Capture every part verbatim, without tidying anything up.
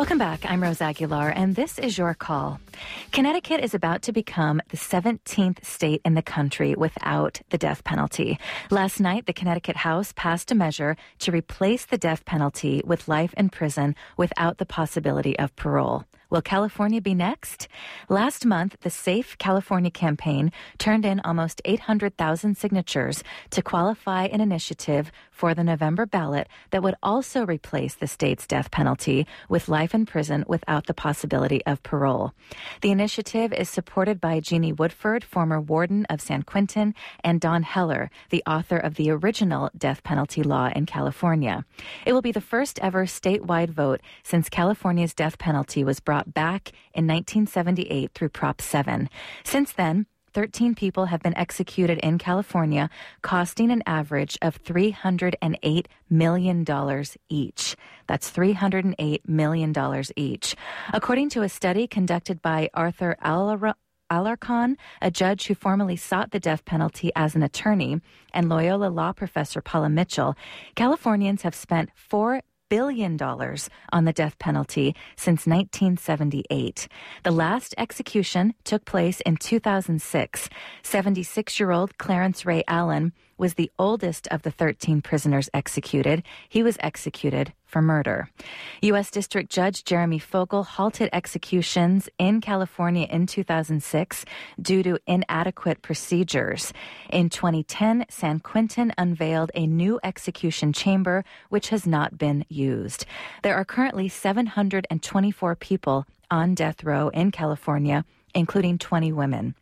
Welcome back. I'm Rose Aguilar, and this is your call. Connecticut is about to become the seventeenth state in the country without the death penalty. Last night, the Connecticut House passed a measure to replace the death penalty with life in prison without the possibility of parole. Will California be next? Last month, the Safe California campaign turned in almost eight hundred thousand signatures to qualify an initiative for the November ballot that would also replace the state's death penalty with life in prison without the possibility of parole. The initiative is supported by Jeannie Woodford, former warden of San Quentin, and Don Heller, the author of the original death penalty law in California. It will be the first ever statewide vote since California's death penalty was brought back in nineteen seventy-eight through Prop seven. Since then, thirteen people have been executed in California, costing an average of three hundred eight million dollars each. That's three hundred eight million dollars each. According to a study conducted by Arthur Alar- Alarcon, a judge who formerly sought the death penalty as an attorney, and Loyola law professor Paula Mitchell, Californians have spent four billion dollars on the death penalty since nineteen seventy-eight. The last execution took place in two thousand six. seventy-six-year-old Clarence Ray Allen was the oldest of the thirteen prisoners executed. He was executed for murder. U S. District Judge Jeremy Fogel halted executions in California in two thousand six due to inadequate procedures. In twenty ten, San Quentin unveiled a new execution chamber, which has not been used. There are currently seven hundred twenty-four people on death row in California, including twenty women.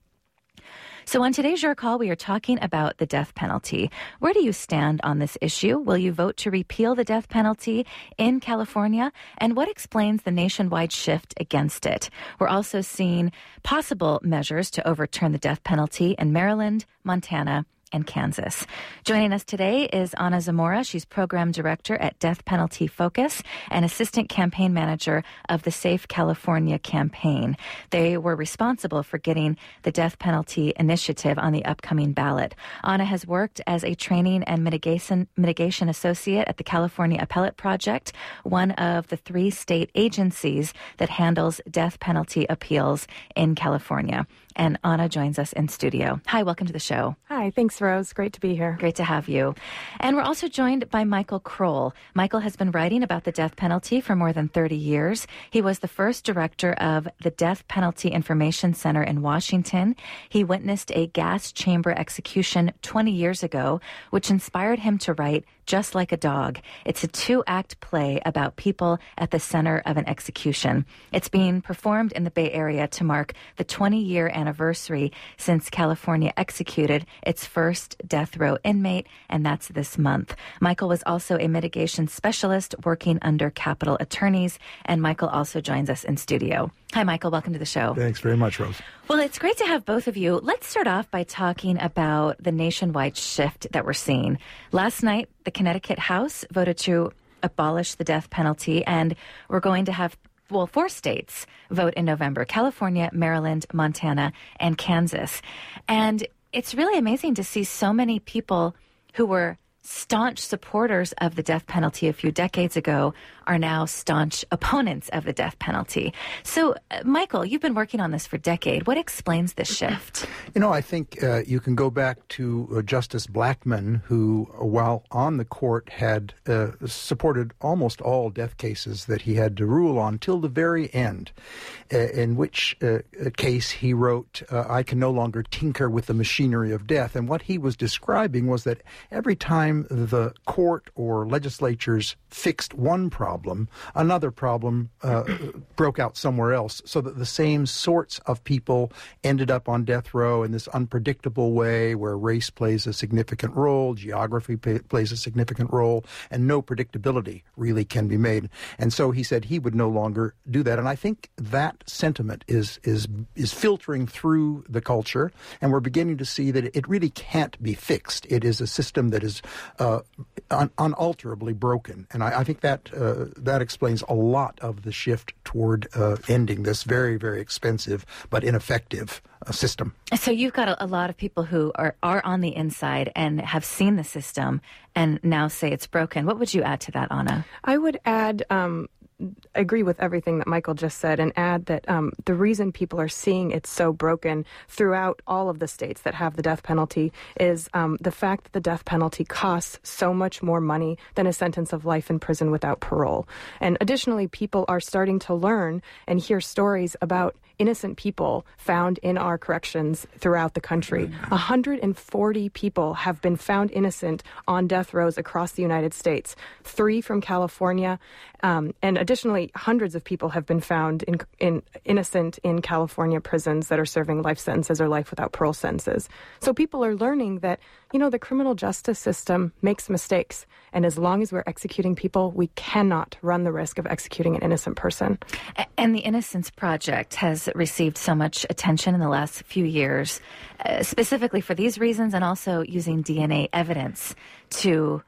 So on today's Your Call, we are talking about the death penalty. Where do you stand on this issue? Will you vote to repeal the death penalty in California? And what explains the nationwide shift against it? We're also seeing possible measures to overturn the death penalty in Maryland, Montana, and Kansas. Joining us today is Ana Zamora. She's program director at Death Penalty Focus and assistant campaign manager of the Safe California campaign. They were responsible for getting the death penalty initiative on the upcoming ballot. Ana has worked as a training and mitigation mitigation associate at the California Appellate Project, one of the three state agencies that handles death penalty appeals in California. And Ana joins us in studio. Hi, welcome to the show. Hi, thanks, Rose. Great to be here. Great to have you. And we're also joined by Michael Kroll. Michael has been writing about the death penalty for more than thirty years. He was the first director of the Death Penalty Information Center in Washington. He witnessed a gas chamber execution twenty years ago, which inspired him to write Just Like a Dog. It's a two-act play about people at the center of an execution. It's being performed in the Bay Area to mark the twenty-year anniversary anniversary since California executed its first death row inmate, and that's this month. Michael was also a mitigation specialist working under Capitol attorneys, and Michael also joins us in studio. Hi, Michael. Welcome to the show. Thanks very much, Rose. Well, it's great to have both of you. Let's start off by talking about the nationwide shift that we're seeing. Last night, the Connecticut House voted to abolish the death penalty, and we're going to have Well, four states vote in November: California, Maryland, Montana, and Kansas. And it's really amazing to see so many people who were staunch supporters of the death penalty a few decades ago are now staunch opponents of the death penalty. So, uh, Michael, you've been working on this for a decade. What explains this shift? You know, I think uh, you can go back to uh, Justice Blackmun, who, uh, while on the court, had uh, supported almost all death cases that he had to rule on till the very end, uh, in which uh, case he wrote, uh, I can no longer tinker with the machinery of death. And what he was describing was that every time the court or legislatures fixed one problem, another problem uh, broke out somewhere else, so that the same sorts of people ended up on death row in this unpredictable way where race plays a significant role, geography pay, plays a significant role, and no predictability really can be made. And so he said he would no longer do that. And I think that sentiment is is is filtering through the culture, and we're beginning to see that it really can't be fixed. It is a system that is uh, un- unalterably broken. And I, I think that uh, that explains a lot of the shift toward uh, ending this very, very expensive but ineffective uh, system. So you've got a, a lot of people who are, are on the inside and have seen the system and now say it's broken. What would you add to that, Ana? I would add um, agree with everything that Michael just said and add that um, the reason people are seeing it so broken throughout all of the states that have the death penalty is um, the fact that the death penalty costs so much more money than a sentence of life in prison without parole. And additionally, people are starting to learn and hear stories about innocent people found in our corrections throughout the country. one hundred forty people have been found innocent on death rows across the United States, three from California, um, and additionally, hundreds of people have been found in, in innocent in California prisons that are serving life sentences or life without parole sentences. So people are learning that, you know, the criminal justice system makes mistakes, and as long as we're executing people, we cannot run the risk of executing an innocent person. And the Innocence Project has received so much attention in the last few years, uh, specifically for these reasons, and also using D N A evidence to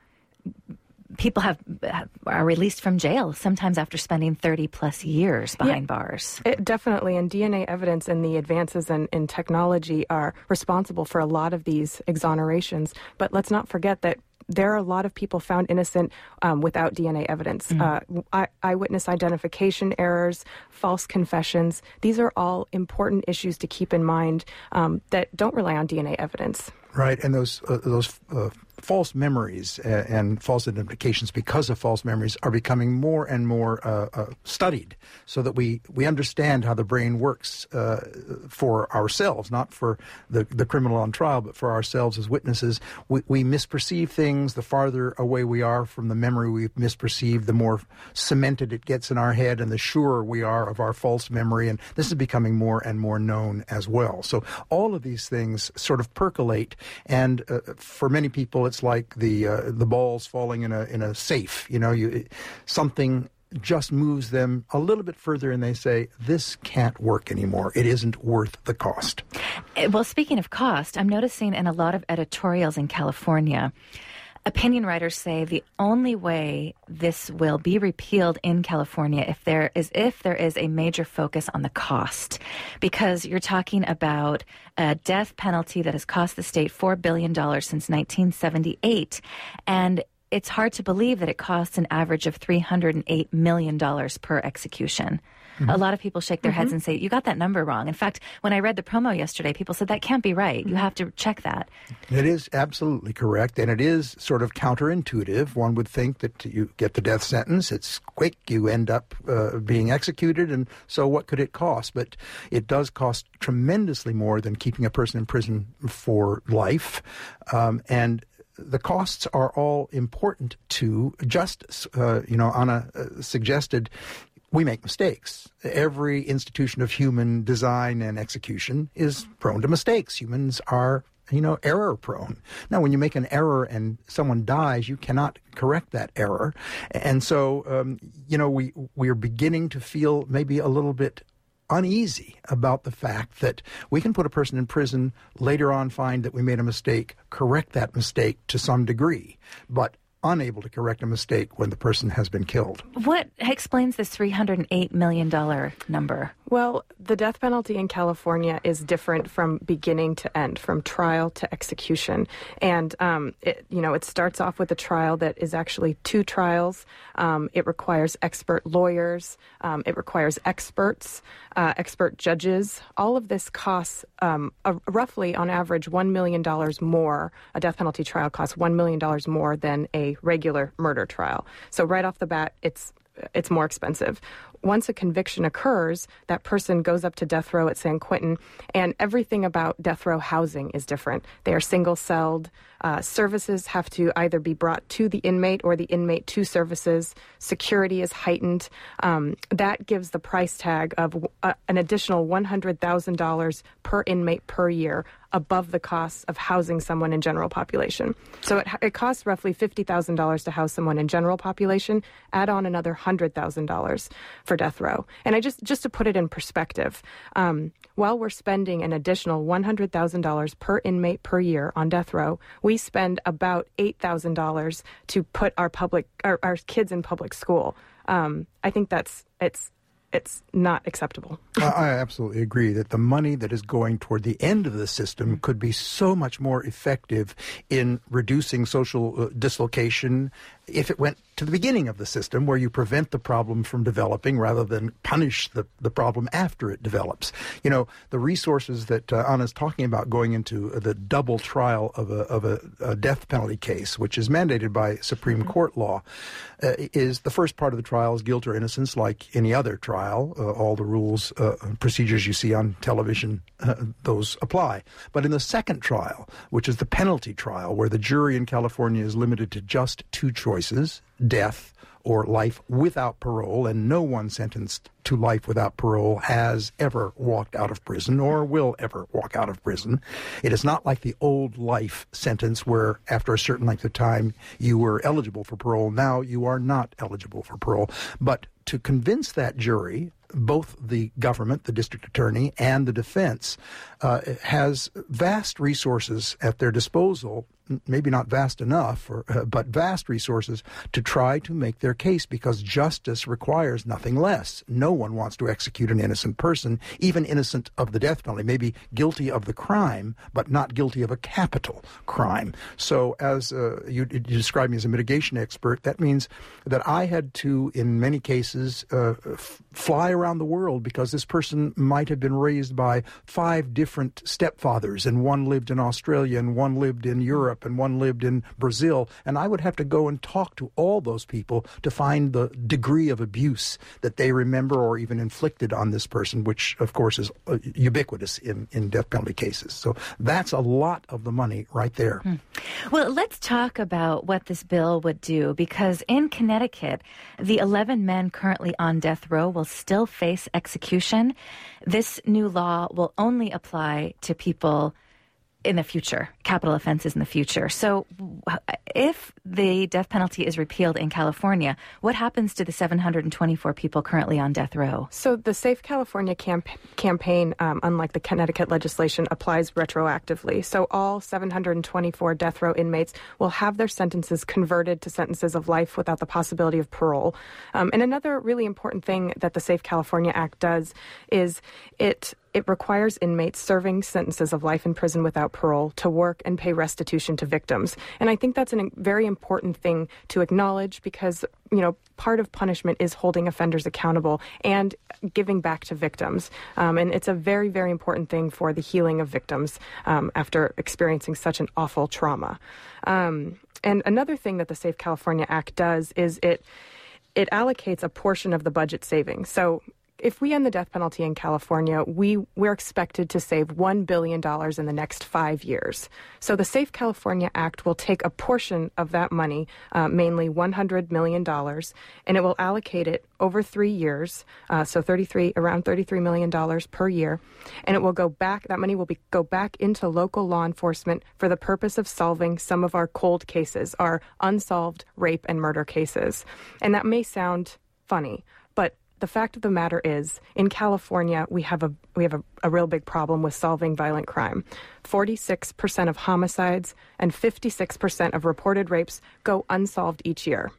people have are released from jail sometimes after spending thirty plus years behind yeah, bars. It, definitely, and D N A evidence and the advances in, in technology are responsible for a lot of these exonerations. But let's not forget that there are a lot of people found innocent um, without D N A evidence. Mm-hmm. Uh, eye- eyewitness identification errors, false confessions. These are all important issues to keep in mind um, that don't rely on D N A evidence. Right, and those uh, those uh, false memories uh, and false identifications because of false memories are becoming more and more uh, uh, studied so that we, we understand how the brain works uh, for ourselves, not for the, the criminal on trial, but for ourselves as witnesses. We, we misperceive things. The farther away we are from the memory we've misperceived, the more cemented it gets in our head and the surer we are of our false memory. And this is becoming more and more known as well. So all of these things sort of percolate. And uh, for many people, it's like the uh, the balls falling in a in a safe. You know, you something just moves them a little bit further, and they say, "This can't work anymore. It isn't worth the cost." Well, speaking of cost, I'm noticing in a lot of editorials in California, opinion writers say the only way this will be repealed in California if there is if there is a major focus on the cost, because you're talking about a death penalty that has cost the state four billion dollars since nineteen seventy-eight, and it's hard to believe that it costs an average of three hundred eight million dollars per execution. Mm-hmm. A lot of people shake their mm-hmm. heads and say, you got that number wrong. In fact, when I read the promo yesterday, people said that can't be right. You have to check that. It is absolutely correct, and it is sort of counterintuitive. One would think that you get the death sentence, it's quick, you end up uh, being executed, and so what could it cost? But it does cost tremendously more than keeping a person in prison for life, um, and the costs are all important to justice. Uh, you know, Anna uh, suggested we make mistakes. Every institution of human design and execution is prone to mistakes. Humans are, you know, error prone. Now, when you make an error and someone dies, you cannot correct that error. And so, um, you know, we, we are beginning to feel maybe a little bit uneasy about the fact that we can put a person in prison, later on find that we made a mistake, correct that mistake to some degree, but unable to correct a mistake when the person has been killed. What explains this three hundred eight million dollars number? Well, the death penalty in California is different from beginning to end, from trial to execution. And, um, it, you know, it starts off with a trial that is actually two trials. Um, it requires expert lawyers. Um, it requires experts, uh, expert judges. All of this costs um, a, roughly, on average, one million dollars more. A death penalty trial costs one million dollars more than a regular murder trial. So right off the bat, it's it's more expensive. Once a conviction occurs, that person goes up to death row at San Quentin, and everything about death row housing is different. They are single-celled. Uh, services have to either be brought to the inmate or the inmate to services. Security is heightened. Um, that gives the price tag of uh, an additional one hundred thousand dollars per inmate per year above the costs of housing someone in general population. So it, it costs roughly fifty thousand dollars to house someone in general population. Add on another one hundred thousand dollars for death row. And I just, just to put it in perspective, um, while we're spending an additional one hundred thousand dollars per inmate per year on death row, we spend about eight thousand dollars to put our public our, our kids in public school. Um, I think that's it's it's not acceptable. I absolutely agree that the money that is going toward the end of the system could be so much more effective in reducing social uh, dislocation, if it went to the beginning of the system where you prevent the problem from developing rather than punish the, the problem after it develops. You know, the resources that uh, Anna's talking about going into the double trial of a, of a, a death penalty case, which is mandated by Supreme mm-hmm. Court law, uh, is the first part of the trial is guilt or innocence like any other trial. Uh, all the rules, uh, procedures you see on television, uh, those apply. But in the second trial, which is the penalty trial, where the jury in California is limited to just two choices, death or life without parole, and no one sentenced to life without parole has ever walked out of prison or will ever walk out of prison. It is not like the old life sentence where after a certain length of time you were eligible for parole. Now you are not eligible for parole. But to convince that jury, both the government, the district attorney, and the defense uh, has vast resources at their disposal, maybe not vast enough, or, uh, but vast resources to try to make their case, because justice requires nothing less. No one wants to execute an innocent person, even innocent of the death penalty, maybe guilty of the crime, but not guilty of a capital crime. So as uh, you, you described me as a mitigation expert, that means that I had to, in many cases, uh, f- fly around the world, because this person might have been raised by five different stepfathers, and one lived in Australia, and one lived in Europe, and one lived in Brazil, and I would have to go and talk to all those people to find the degree of abuse that they remember or even inflicted on this person, which, of course, is uh, ubiquitous in, in death penalty cases. So that's a lot of the money right there. Hmm. Well, let's talk about what this bill would do, because in Connecticut, the eleven men currently on death row will still face execution. This new law will only apply to people in the future, capital offenses in the future. So if the death penalty is repealed in California, what happens to the seven hundred twenty-four people currently on death row? So the Safe California camp- campaign, um, unlike the Connecticut legislation, applies retroactively. So all seven hundred twenty-four death row inmates will have their sentences converted to sentences of life without the possibility of parole. Um, and another really important thing that the Safe California Act does is it It requires inmates serving sentences of life in prison without parole to work and pay restitution to victims. And I think that's a very important thing to acknowledge, because, you know, part of punishment is holding offenders accountable and giving back to victims. Um, and it's a very, very important thing for the healing of victims um, after experiencing such an awful trauma. Um, and another thing that the Safe California Act does is it it allocates a portion of the budget savings. So if we end the death penalty in California, we, we're expected to save one billion dollars in the next five years. So the Safe California Act will take a portion of that money, uh, mainly one hundred million dollars, and it will allocate it over three years, uh, so thirty-three around thirty-three million dollars per year. And it will go back, that money will be go back into local law enforcement for the purpose of solving some of our cold cases, our unsolved rape and murder cases. And that may sound funny, but the fact of the matter is, in California, we have a we have a, a real big problem with solving violent crime. forty-six percent of homicides and fifty-six percent of reported rapes go unsolved each year.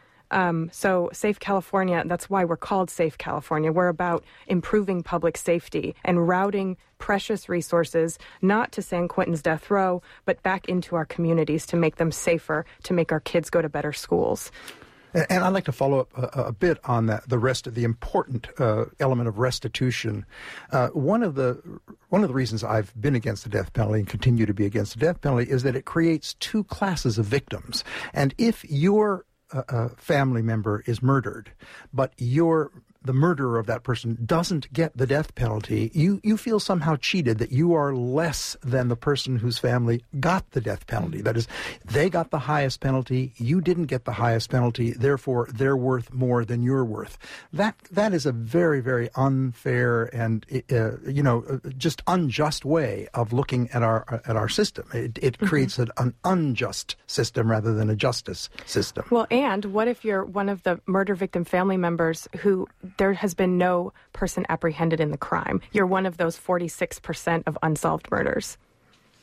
Um, so Safe California, that's why we're called Safe California. We're about improving public safety and routing precious resources, not to San Quentin's death row, but back into our communities to make them safer, to make our kids go to better schools. And I'd like to follow up a, a bit on that, the rest of the important uh, element of restitution. Uh, one of the one of the reasons I've been against the death penalty and continue to be against the death penalty is that it creates two classes of victims. And if your uh, uh, family member is murdered, but your the murderer of that person doesn't get the death penalty, you, you feel somehow cheated, that you are less than the person whose family got the death penalty. That is, they got the highest penalty, you didn't get the highest penalty, therefore they're worth more than you're worth. That that is a very, very unfair and, uh, you know, just unjust way of looking at our at our system. It, it mm-hmm. creates an, an unjust system rather than a justice system. Well, and what if you're one of the murder victim family members who there has been no person apprehended in the crime? You're one of those forty-six percent of unsolved murders.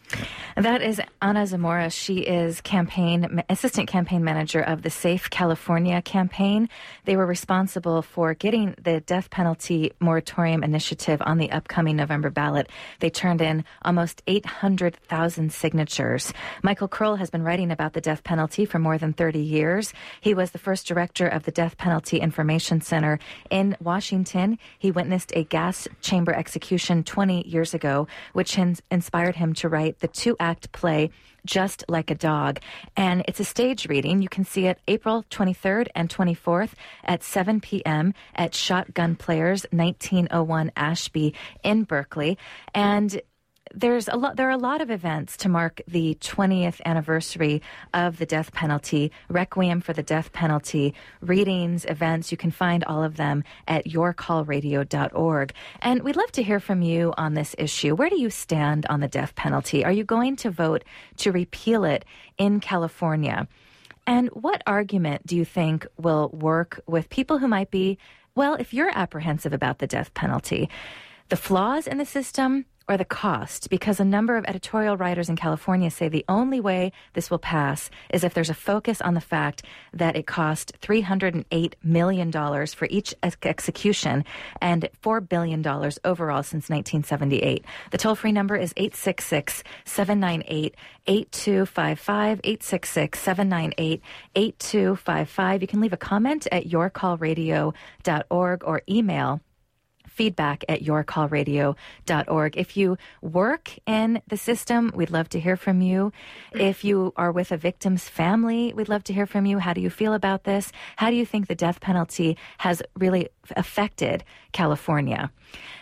That is Ana Zamora. She is campaign assistant campaign manager of the Safe California campaign. They were responsible for getting the death penalty moratorium initiative on the upcoming November ballot. They turned in almost eight hundred thousand signatures. Michael Kroll has been writing about the death penalty for more than thirty years. He was the first director of the Death Penalty Information Center in Washington. He witnessed a gas chamber execution twenty years ago, which inspired him to write the two-act play Just Like a Dog. And it's a stage reading. You can see it April twenty-third and twenty-fourth at seven p.m. at Shotgun Players, nineteen oh one Ashby in Berkeley. And There's a lot. There are a lot of events to mark the twentieth anniversary of the death penalty. Requiem for the Death Penalty, readings, events. You can find all of them at your call radio dot org. And we'd love to hear from you on this issue. Where do you stand on the death penalty? Are you going to vote to repeal it in California? And what argument do you think will work with people who might be, well, if you're apprehensive about the death penalty, the flaws in the system or the cost? Because a number of editorial writers in California say the only way this will pass is if there's a focus on the fact that it cost three hundred eight million dollars for each ex- execution and four billion dollars overall since nineteen seventy-eight. The toll-free number is eight six six, seven nine eight, eight two five five, eight six six, seven nine eight, eight two five five. You can leave a comment at your call radio dot org or email feedback at your call radio dot org. If you work in the system, we'd love to hear from you. If you are with a victim's family, we'd love to hear from you. How do you feel about this? How do you think the death penalty has really affected California?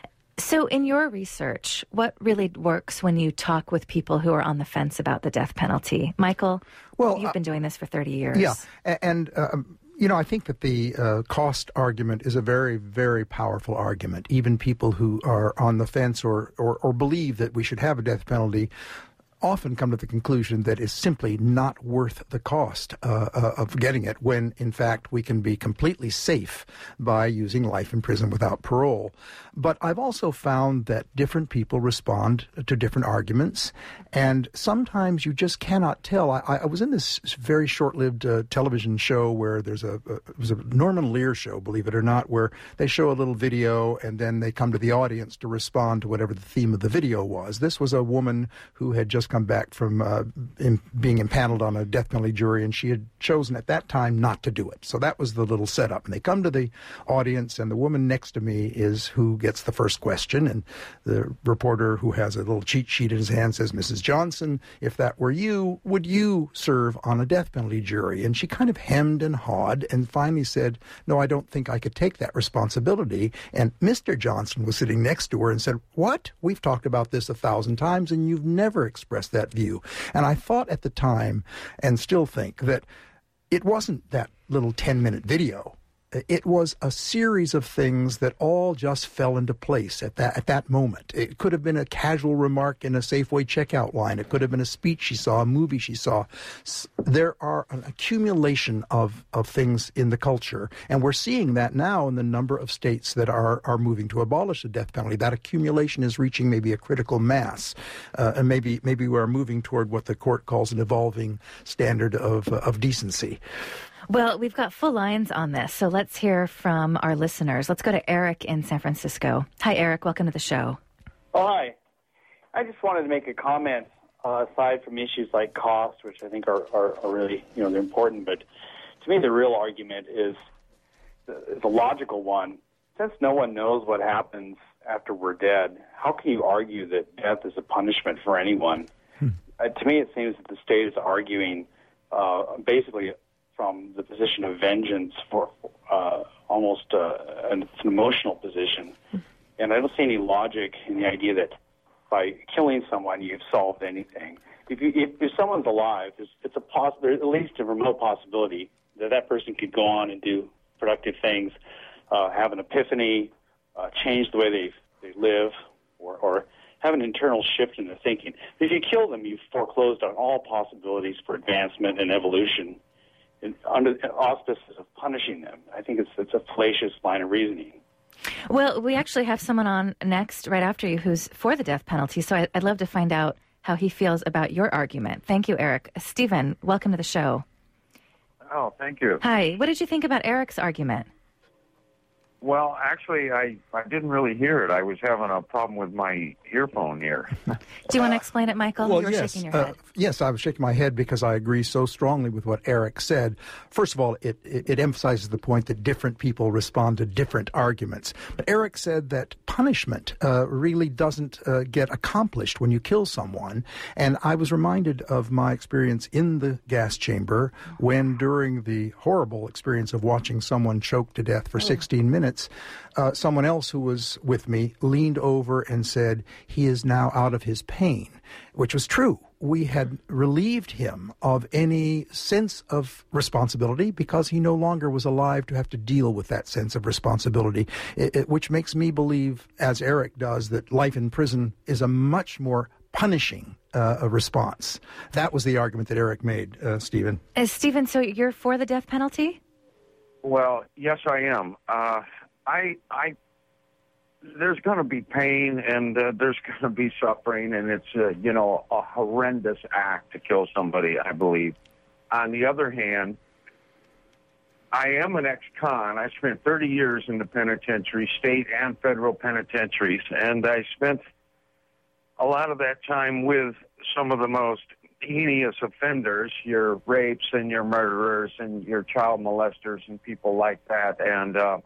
So in your research, what really works when you talk with people who are on the fence about the death penalty? Michael, well, you've been doing this for thirty years. Yeah, and... Uh, You know, I think that the uh, cost argument is a very, very powerful argument. Even people who are on the fence or, or, or believe that we should have a death penalty often come to the conclusion that it's simply not worth the cost uh, uh, of getting it when, in fact, we can be completely safe by using life in prison without parole. But I've also found that different people respond to different arguments, and sometimes you just cannot tell. I, I was in this very short-lived uh, television show where there's a, a it was a Norman Lear show, believe it or not, where they show a little video and then they come to the audience to respond to whatever the theme of the video was. This was a woman who had just come back from uh, in, being impaneled on a death penalty jury, and she had chosen at that time not to do it. So that was the little setup. And they come to the audience, and the woman next to me is who gets the first question. And the reporter, who has a little cheat sheet in his hand, says, "Missus Johnson, if that were you, would you serve on a death penalty jury?" And she kind of hemmed and hawed and finally said, "No, I don't think I could take that responsibility." And Mister Johnson was sitting next to her and said, "What? We've talked about this a thousand times, and you've never expressed that view." And I thought at the time, and still think, that it wasn't that little ten-minute video. It was a series of things that all just fell into place at that at that moment. It could have been a casual remark in a Safeway checkout line. It could have been a speech she saw, a movie she saw. There are an accumulation of, of things in the culture, and we're seeing that now in the number of states that are, are moving to abolish the death penalty. That accumulation is reaching maybe a critical mass, uh, and maybe maybe we're moving toward what the court calls an evolving standard of uh, of decency. Well, we've got full lines on this, so let's hear from our listeners. Let's go to Eric in San Francisco. Hi, Eric. Welcome to the show. Oh, hi. I just wanted to make a comment, uh, aside from issues like cost, which I think are, are, are really, you know, they're important, but to me the real argument is, is a logical one. Since no one knows what happens after we're dead, how can you argue that death is a punishment for anyone? Hmm. Uh, to me it seems that the state is arguing uh, basically from the position of vengeance for uh, almost uh, an, it's an emotional position. And I don't see any logic in the idea that by killing someone you've solved anything. If, you, if, if someone's alive, there's, it's a poss- there's at least a remote possibility that that person could go on and do productive things, uh, have an epiphany, uh, change the way they they live, or, or have an internal shift in their thinking. If you kill them, you've foreclosed on all possibilities for advancement and evolution, in, under the auspices of punishing them. I think it's it's a fallacious line of reasoning. Well, we actually have someone on next, right after you, who's for the death penalty, so I, I'd love to find out how he feels about your argument. Thank you, Eric. Stephen, welcome to the show. Oh, thank you. Hi. What did you think about Eric's argument? Well, actually, I, I didn't really hear it. I was having a problem with my earphone here. Do you want to explain it, Michael? Well, you were yes. shaking your head. Uh, yes, I was shaking my head because I agree so strongly with what Eric said. First of all, it, it, it emphasizes the point that different people respond to different arguments. But Eric said that punishment uh, really doesn't uh, get accomplished when you kill someone. And I was reminded of my experience in the gas chamber when, during the horrible experience of watching someone choked to death for sixteen minutes, Uh, someone else who was with me leaned over and said, he is now out of his pain, which was true. We had relieved him of any sense of responsibility because he no longer was alive to have to deal with that sense of responsibility, it, it, which makes me believe, as Eric does, that life in prison is a much more punishing uh, a response. That was the argument that Eric made, uh, Stephen. Uh, Stephen, so you're for the death penalty? Well, yes, I am. Uh, I, I, there's going to be pain and uh, there's going to be suffering, and it's, uh, you know, a horrendous act to kill somebody, I believe. On the other hand, I am an ex-con. I spent thirty years in the penitentiary, state and federal penitentiaries, and I spent a lot of that time with some of the most heinous offenders, your rapes and your murderers and your child molesters and people like that. And uh,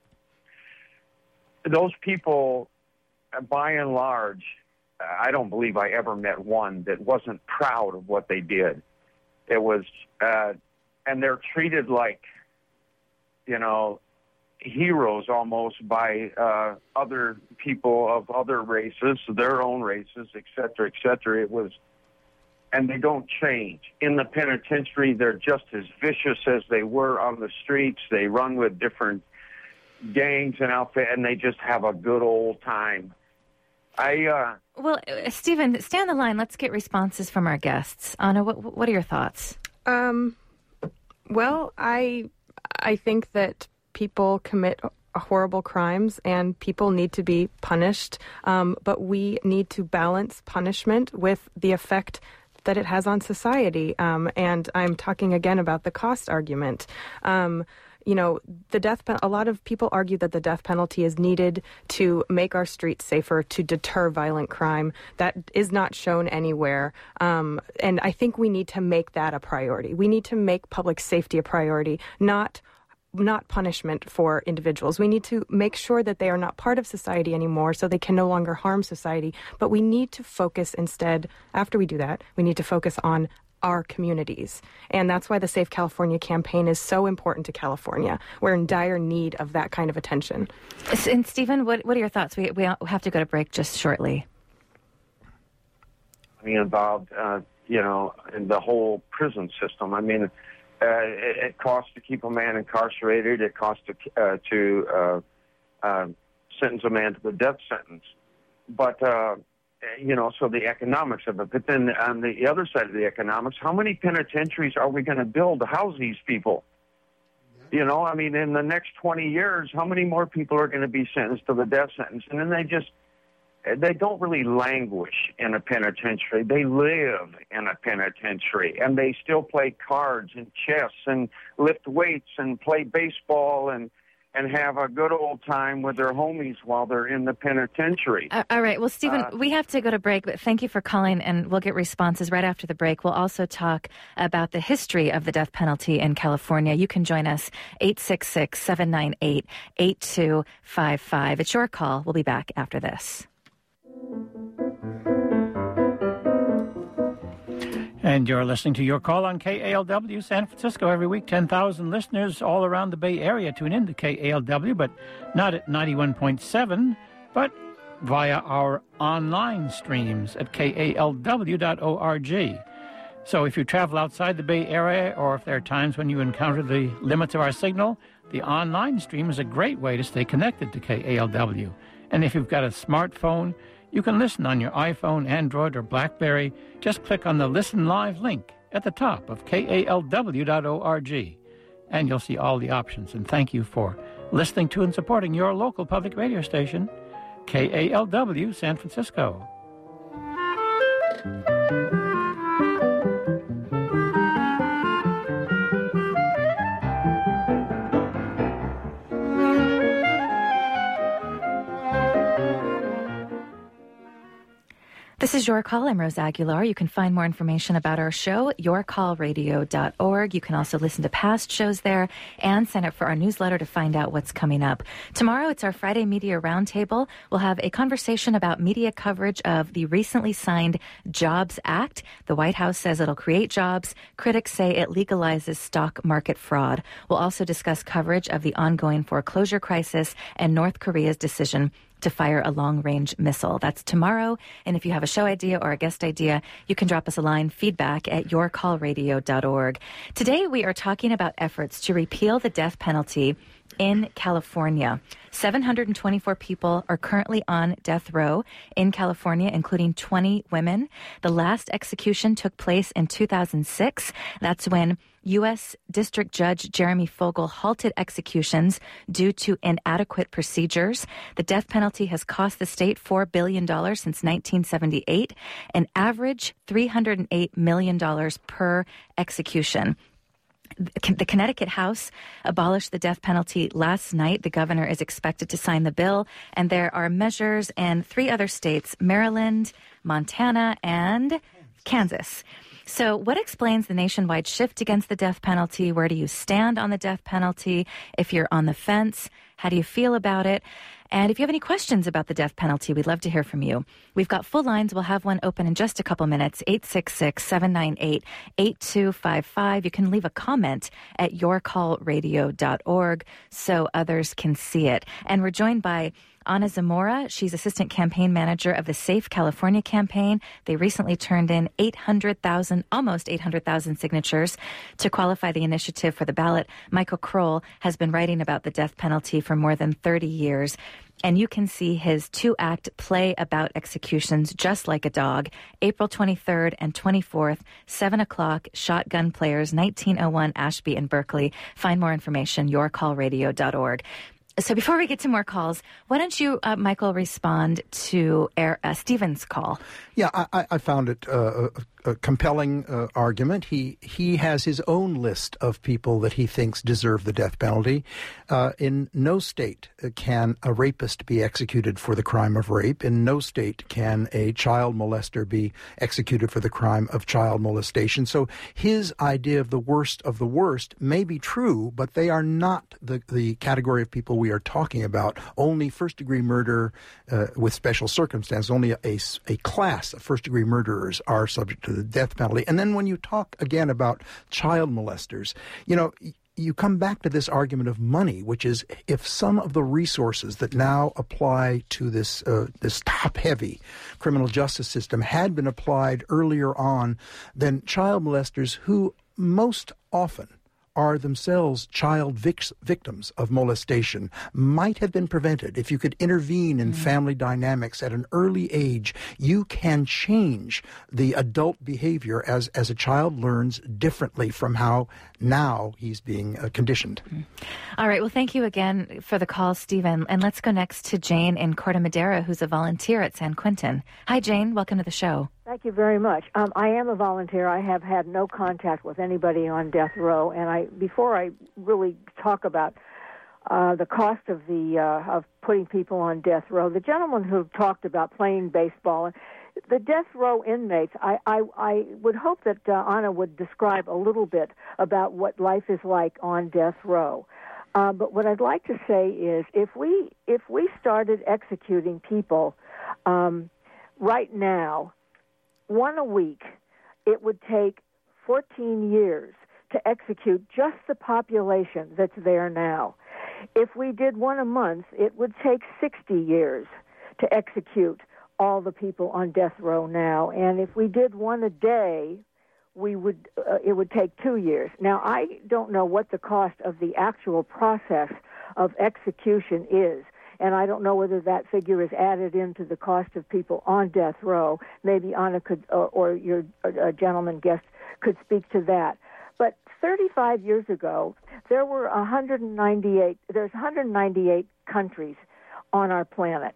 those people, by and large, I don't believe I ever met one that wasn't proud of what they did. It was, uh, and they're treated like, you know, heroes almost by uh, other people of other races, their own races, et cetera, et cetera. It was, and they don't change. In the penitentiary, they're just as vicious as they were on the streets. They run with different gangs and outfit, and they just have a good old time. I uh, Well, uh, Stephen, stay on the line. Let's get responses from our guests. Anna, what, what are your thoughts? Um, well, I I think that people commit horrible crimes and people need to be punished, um, but we need to balance punishment with the effect that it has on society. Um, and I'm talking again about the cost argument. Um, You know, the death pen- a lot of people argue that the death penalty is needed to make our streets safer, to deter violent crime. That is not shown anywhere. Um, and I think we need to make that a priority. We need to make public safety a priority, not not punishment for individuals. We need to make sure that they are not part of society anymore so they can no longer harm society. But we need to focus instead, after we do that, we need to focus on our communities. And that's why the Safe California campaign is so important to California. We're in dire need of that kind of attention. And Stephen, what, what are your thoughts? We, we have to go to break just shortly. Me involved, uh, you know, in the whole prison system. I mean, uh, it, it costs to keep a man incarcerated. It costs to, uh, to uh, uh, sentence a man to the death sentence. But, uh, you know, so the economics of it. But then on the other side of the economics, how many penitentiaries are we going to build to house these people? You know, I mean, in the next twenty years, how many more people are going to be sentenced to the death sentence? And then they just, they don't really languish in a penitentiary. They live in a penitentiary, and they still play cards and chess and lift weights and play baseball and and have a good old time with their homies while they're in the penitentiary. Uh, all right. Well, Stephen, uh, we have to go to break, but thank you for calling, and we'll get responses right after the break. We'll also talk about the history of the death penalty in California. You can join us, eight six six, seven nine eight, eight two five five. It's your call. We'll be back after this. And you're listening to Your Call on K A L W San Francisco every week. ten thousand listeners all around the Bay Area tune in to K A L W, but not at ninety-one point seven, but via our online streams at K A L W dot org. So if you travel outside the Bay Area, or if there are times when you encounter the limits of our signal, the online stream is a great way to stay connected to K A L W. And if you've got a smartphone, you can listen on your iPhone, Android, or BlackBerry. Just click on the Listen Live link at the top of K A L W dot org, and you'll see all the options. And thank you for listening to and supporting your local public radio station, K A L W San Francisco. This is Your Call. I'm Rose Aguilar. You can find more information about our show at your call radio dot org. You can also listen to past shows there and sign up for our newsletter to find out what's coming up. Tomorrow, it's our Friday Media Roundtable. We'll have a conversation about media coverage of the recently signed Jobs Act. The White House says it'll create jobs. Critics say it legalizes stock market fraud. We'll also discuss coverage of the ongoing foreclosure crisis and North Korea's decision to fire a long-range missile. That's tomorrow. And if you have a show idea or a guest idea, you can drop us a line, feedback at your call radio dot org. Today, we are talking about efforts to repeal the death penalty in California. seven hundred twenty-four people are currently on death row in California, including twenty women. The last execution took place in two thousand six. That's when U S District Judge Jeremy Fogel halted executions due to inadequate procedures. The death penalty has cost the state four billion dollars since nineteen seventy-eight, an average three hundred eight million dollars per execution. The Connecticut House abolished the death penalty last night. The governor is expected to sign the bill, and there are measures in three other states, Maryland, Montana, and Kansas. So what explains the nationwide shift against the death penalty? Where do you stand on the death penalty? If you're on the fence, how do you feel about it? And if you have any questions about the death penalty, we'd love to hear from you. We've got full lines. We'll have one open in just a couple minutes, eight six six, seven nine eight, eight two five five. You can leave a comment at your call radio dot org so others can see it. And we're joined by Ana Zamora. She's assistant campaign manager of the Safe California campaign. They recently turned in eight hundred thousand, almost eight hundred thousand signatures to qualify the initiative for the ballot. Michael Kroll has been writing about the death penalty for more than thirty years. And you can see his two-act play about executions, Just Like a Dog, April twenty-third and twenty-fourth, seven o'clock, Shotgun Players, nineteen oh one Ashby in Berkeley. Find more information, your call radio dot org. So before we get to more calls, why don't you, uh, Michael, respond to Air, uh, Stephen's call? Yeah, I, I found it uh, a, a compelling uh, argument. He he has his own list of people that he thinks deserve the death penalty. Uh, in no state can a rapist be executed for the crime of rape. In no state can a child molester be executed for the crime of child molestation. So his idea of the worst of the worst may be true, but they are not the, the category of people we are talking about. Only first-degree murder uh, with special circumstances, only a, a, a class of first-degree murderers are subject to the death penalty. And then when you talk again about child molesters, you know, you come back to this argument of money, which is if some of the resources that now apply to this uh, this top-heavy criminal justice system had been applied earlier on, then child molesters who most often are themselves child vic- victims of molestation might have been prevented. If you could intervene in mm. family dynamics at an early age, you can change the adult behavior as, as a child learns differently from how now he's being uh, conditioned. Mm. All right. Well, thank you again for the call, Stephen. And let's go next to Jane in Corte Madera, who's a volunteer at San Quentin. Hi, Jane. Welcome to the show. Thank you very much. Um, I am a volunteer. I have had no contact with anybody on death row, and I before I really talk about uh, the cost of the uh, of putting people on death row, the gentleman who talked about playing baseball, the death row inmates, I, I, I would hope that uh, Ana would describe a little bit about what life is like on death row. Uh, but what I'd like to say is, if we if we started executing people um, right now, one a week, it would take fourteen years to execute just the population that's there now. If we did one a month, it would take sixty years to execute all the people on death row now. And if we did one a day, we would uh, it would take two years. Now, I don't know what the cost of the actual process of execution is. And I don't know whether that figure is added into the cost of people on death row. Maybe Ana could, or, or your uh, gentleman guest could speak to that. But thirty-five years ago, there were one hundred ninety-eight. There's one hundred ninety-eight countries on our planet.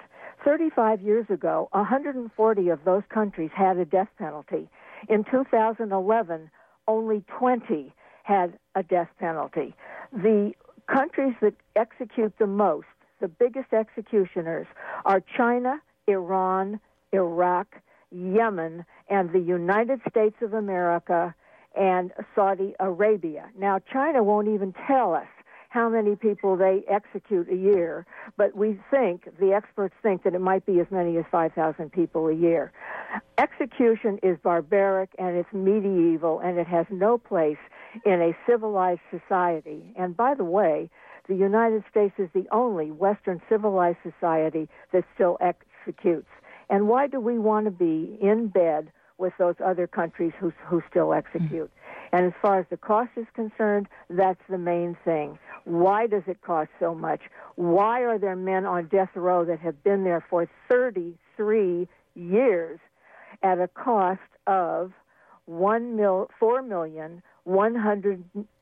thirty-five years ago, one hundred forty of those countries had a death penalty. In two thousand eleven, only twenty had a death penalty. The countries that execute the most, the biggest executioners, are China, Iran, Iraq, Yemen, and the United States of America and Saudi Arabia. Now, China won't even tell us how many people they execute a year, but we think, the experts think, that it might be as many as five thousand people a year. Execution is barbaric and it's medieval, and it has no place in a civilized society. And by the way, the United States is the only Western civilized society that still executes. And why do we want to be in bed with those other countries who, who still execute? And as far as the cost is concerned, that's the main thing. Why does it cost so much? Why are there men on death row that have been there for thirty-three years at a cost of one mil, four million one hundred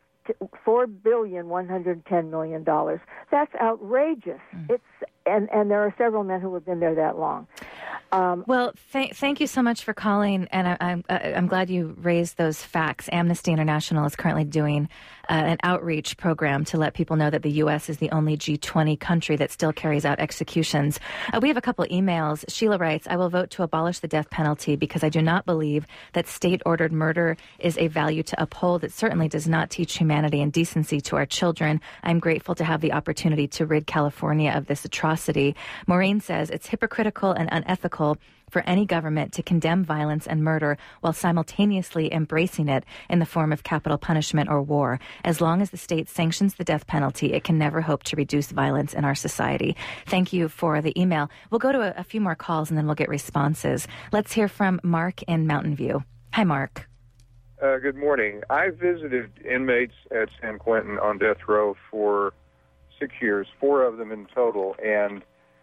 four billion one hundred ten million dollars? That's outrageous. Mm. It's and and there are several men who have been there that long. Um, well, th- thank you so much for calling, and I, I'm I'm glad you raised those facts. Amnesty International is currently doing uh, an outreach program to let people know that the U S is the only G twenty country that still carries out executions. Uh, we have a couple emails. Sheila writes, "I will vote to abolish the death penalty because I do not believe that state-ordered murder is a value to uphold. It certainly does not teach humanity and decency to our children. I'm grateful to have the opportunity to rid California of this atrocity." Maureen says, "It's hypocritical and unethical for any government to condemn violence and murder while simultaneously embracing it in the form of capital punishment or war. As long as the state sanctions the death penalty, it can never hope to reduce violence in our society." Thank you for the email. We'll go to a, a few more calls and then we'll get responses. Let's hear from Mark in Mountain View. Hi, Mark. Uh, good morning. I visited inmates at San Quentin on death row for six years, four of them in total, and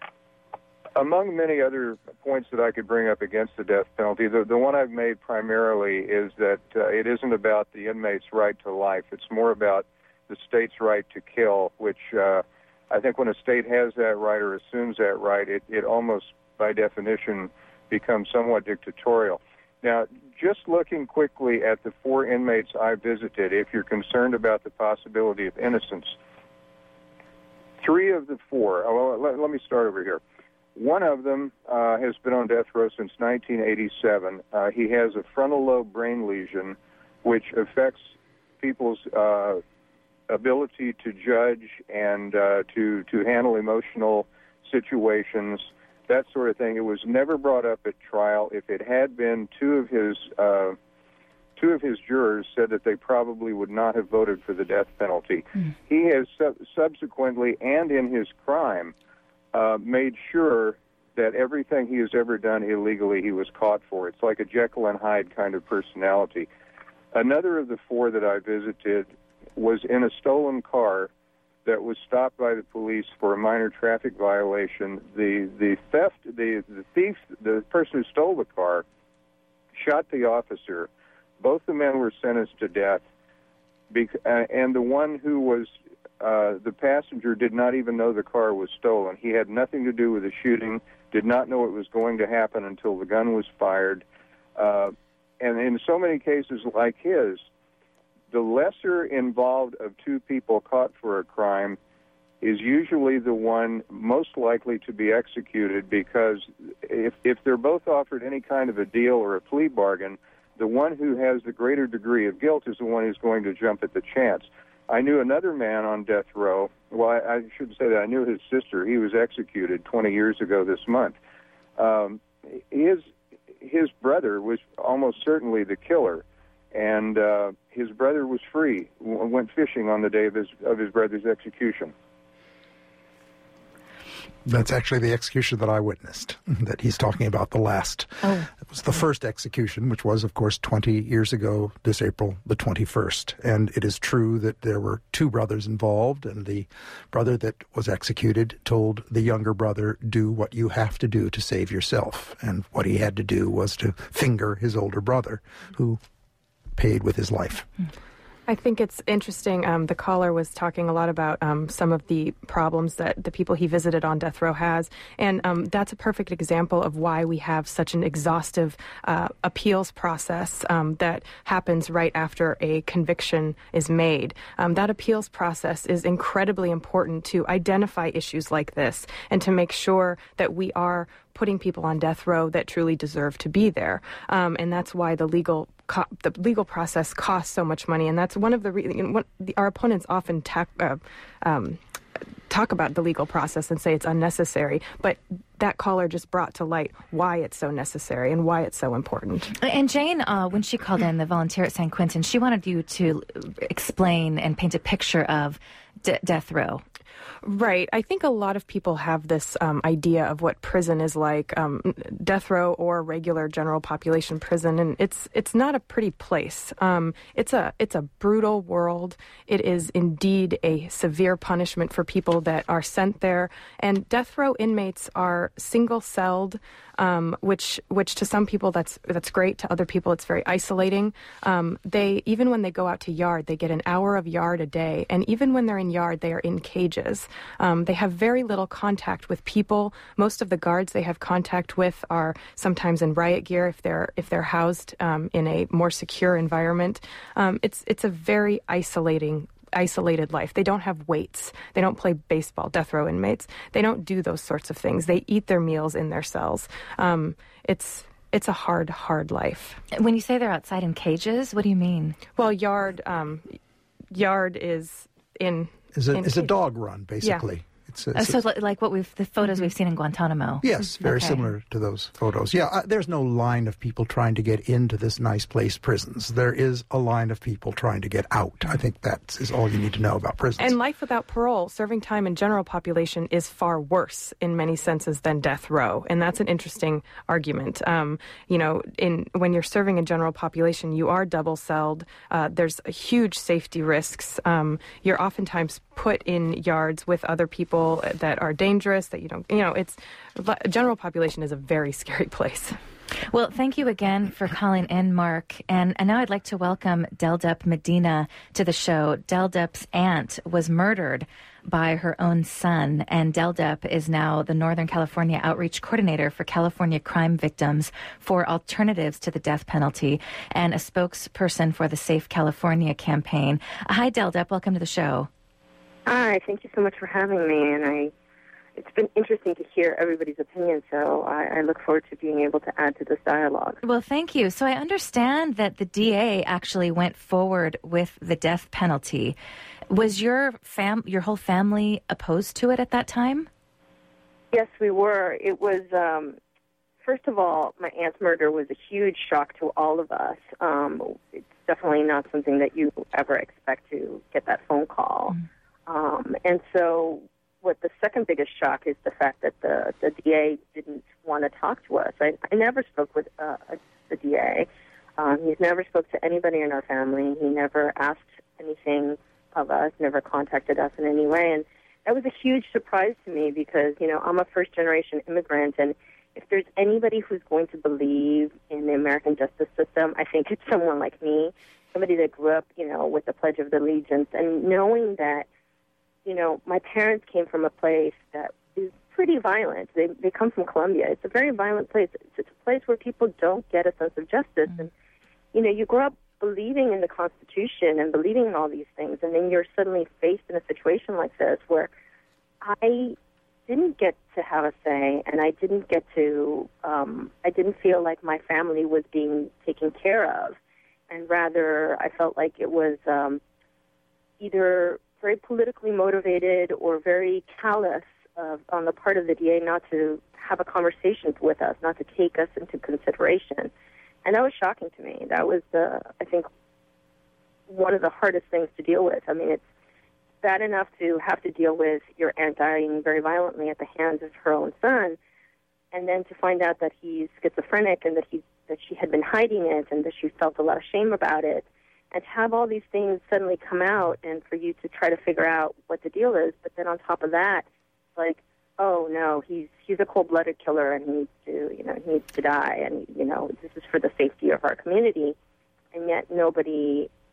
among many other points that I could bring up against the death penalty, the, the one I've made primarily is that uh, it isn't about the inmate's right to life. It's more about the state's right to kill, which uh, I think when a state has that right or assumes that right, it, it almost, by definition, becomes somewhat dictatorial. Now, just looking quickly at the four inmates I visited, if you're concerned about the possibility of innocence, three of the four, well, let, let me start over here. One of them uh, has been on death row since nineteen eighty-seven. Uh, he has a frontal lobe brain lesion, which affects people's uh, ability to judge and uh, to to handle emotional situations, that sort of thing. It was never brought up at trial. If it had been, two of his uh, two of his jurors said that they probably would not have voted for the death penalty. Mm. He has sub- subsequently, and in his crime, Uh, made sure that everything he has ever done illegally he was caught for. It's like a Jekyll and Hyde kind of personality. Another of the four that I visited was in a stolen car that was stopped by the police for a minor traffic violation. The the theft, the, the thief, the person who stole the car, shot the officer. Both the men were sentenced to death, bec- uh, and the one who was Uh, the passenger did not even know the car was stolen. He had nothing to do with the shooting, did not know it was going to happen until the gun was fired. Uh, and in so many cases like his, the lesser involved of two people caught for a crime is usually the one most likely to be executed, because if, if they're both offered any kind of a deal or a plea bargain, the one who has the greater degree of guilt is the one who's going to jump at the chance. I knew another man on death row. Well, I, I should say that I knew his sister. He was executed twenty years ago this month. Um, his his brother was almost certainly the killer, and uh, his brother was free. W- went fishing on the day of his of his brother's execution. That's actually the execution that I witnessed, that he's talking about, the last. Oh. It was the first execution, which was, of course, twenty years ago, this April the twenty-first. And it is true that there were two brothers involved, and the brother that was executed told the younger brother, do what you have to do to save yourself. And what he had to do was to finger his older brother, who paid with his life. I think it's interesting. Um, the caller was talking a lot about um, some of the problems that the people he visited on death row has, and um, that's a perfect example of why we have such an exhaustive uh, appeals process um, that happens right after a conviction is made. Um, that appeals process is incredibly important to identify issues like this and to make sure that we are putting people on death row that truly deserve to be there. Um, and that's why the legal co- the legal process costs so much money. And that's one of the re- you know, what the, our opponents often ta- uh, um, talk about the legal process and say it's unnecessary. But that caller just brought to light why it's so necessary and why it's so important. And Jane, uh, when she called in, the volunteer at San Quentin, she wanted you to explain and paint a picture of d- death row. Right. I think a lot of people have this um, idea of what prison is like, um, death row or regular general population prison, and it's it's not a pretty place. Um, it's a it's a brutal world. It is indeed a severe punishment for people that are sent there. And death row inmates are single-celled, um, which which to some people that's that's great. To other people, it's very isolating. Um, they even when they go out to yard, they get an hour of yard a day, and even when they're in yard, they are in cages. Um, they have very little contact with people. Most of the guards they have contact with are sometimes in riot gear if they're if they're housed um, in a more secure environment. Um, it's it's a very isolating. isolated life. They don't have weights. They don't play baseball, death row inmates. They don't do those sorts of things. They eat their meals in their cells. Um, it's it's a hard, hard life. When you say they're outside in cages, what do you mean? Well, yard um, yard is in is a in is a cage. dog run, basically. Yeah. It's, a, Uh, it's so a, li- like what we've the photos Mm-hmm. we've seen in Guantanamo. yes, very Okay. similar to those photos. Yeah, uh, there's no line of people trying to get into this nice place, prisons. There is a line of people trying to get out. I think that is all you need to know about prisons. And life without parole, serving time in general population is far worse in many senses than death row. And that's an interesting argument. Um, you know, in when you're serving in general population, you are double-celled. Uh, there's a huge safety risks. Um, you're oftentimes put in yards with other people that are dangerous, that you don't, you know, it's, general population is a very scary place. Well, thank you again for calling in, Mark. And, and now I'd like to welcome Deldup Medina to the show. Deldup's aunt was murdered by her own son, and Deldup is now the Northern California Outreach Coordinator for California crime victims for Alternatives to the Death Penalty and a spokesperson for the Safe California campaign. Hi, Deldup. Welcome to the show. Hi, thank you so much for having me, and I, it's been interesting to hear everybody's opinion, so I, I look forward to being able to add to this dialogue. Well, thank you. So I understand that the D A actually went forward with the death penalty. Was your fam, your whole family opposed to it at that time? Yes, we were. It was, um, first of all, my aunt's murder was a huge shock to all of us. Um, it's definitely not something that you ever expect to get that phone call. Mm. Um, and so what the second biggest shock is the fact that the, the D A didn't want to talk to us. I, I never spoke with uh, the D A. Um, he's never spoke to anybody in our family. He never asked anything of us, never contacted us in any way. And that was a huge surprise to me because, you know, I'm a first-generation immigrant, and if there's anybody who's going to believe in the American justice system, I think it's someone like me, somebody that grew up, you know, with the Pledge of Allegiance, and knowing that, you know, my parents came from a place that is pretty violent. They they come from Colombia. It's a very violent place. It's, it's a place where people don't get a sense of justice. Mm-hmm. And, you know, you grow up believing in the Constitution and believing in all these things, and then you're suddenly faced in a situation like this where I didn't get to have a say, and I didn't get to, um, I didn't feel like my family was being taken care of, and rather I felt like it was um, either very politically motivated or very callous uh, on the part of the D A not to have a conversation with us, not to take us into consideration. And that was shocking to me. That was, uh, I think, one of the hardest things to deal with. I mean, it's bad enough to have to deal with your aunt dying very violently at the hands of her own son, and then to find out that he's schizophrenic and that he that she had been hiding it and that she felt a lot of shame about it. And to have all these things suddenly come out and for you to try to figure out what the deal is, but then on top of that, like, oh no, he's he's a cold-blooded killer and he needs to, you know, he needs to die, and you know, this is for the safety of our community, and yet nobody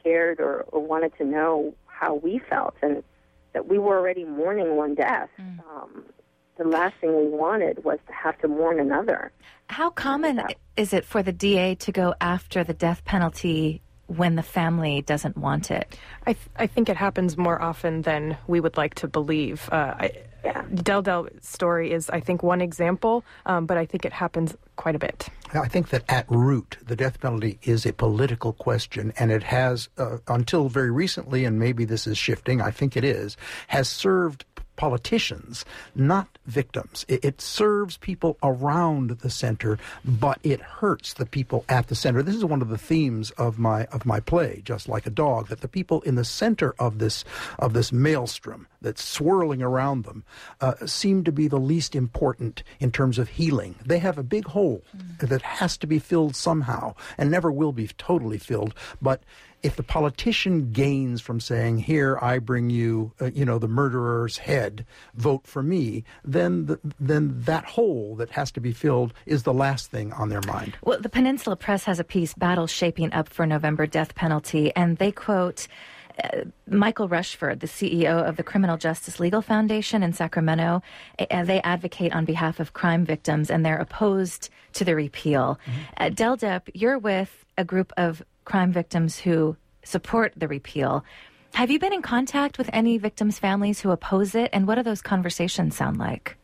cared or, or wanted to know how we felt, and that we were already mourning one death. Mm. Um, the last thing we wanted was to have to mourn another. How common is it for the D A to go after the death penalty when the family doesn't want it? I, th- I think it happens more often than we would like to believe. Uh, I, yeah. Del Del's story is, I think, one example, um, but I think it happens quite a bit. I think that at root, the death penalty is a political question, and it has, uh, until very recently, and maybe this is shifting, I think it is, has served politicians, not victims. It, it serves people around the center, but it hurts the people at the center. This is one of the themes of my of my play, Just Like a Dog, that the people in the center of this of this maelstrom that's swirling around them uh, seem to be the least important in terms of healing. They have a big hole mm. that has to be filled somehow, and never will be totally filled, but if the politician gains from saying, here, I bring you, uh, you know, the murderer's head, vote for me, then the, then that hole that has to be filled is the last thing on their mind. Well, the Peninsula Press has a piece, Battle Shaping Up for November Death Penalty, and they quote uh, Michael Rushford, the C E O of the Criminal Justice Legal Foundation in Sacramento. Uh, they advocate on behalf of crime victims, and they're opposed to the repeal. Mm-hmm. Uh, Del Depp, you're with a group of crime victims who support the repeal. Have you been in contact with any victims' families who oppose it, and what do those conversations sound like?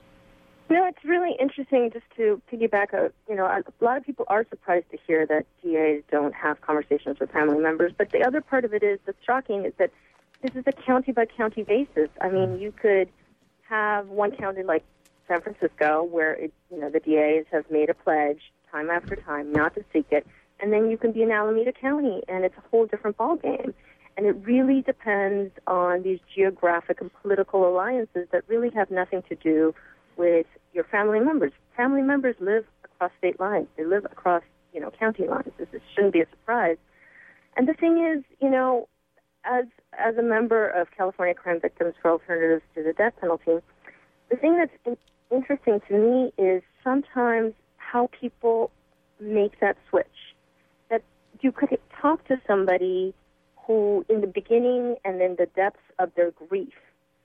You know, it's really interesting just to piggyback. A, you know, a lot of people are surprised to hear that D As don't have conversations with family members, but the other part of it is that's shocking is that this is a county-by-county basis. I mean, you could have one county like San Francisco where, it, you know, the D As have made a pledge time after time not to seek it, and then you can be in Alameda County, and it's a whole different ballgame. And it really depends on these geographic and political alliances that really have nothing to do with your family members. Family members live across state lines. They live across, you know, county lines. This is, shouldn't be a surprise. And the thing is, you know, as as a member of California Crime Victims for Alternatives to the Death Penalty, the thing that's in, interesting to me is sometimes how people make that switch. That you could talk to somebody who, in the beginning and in the depths of their grief,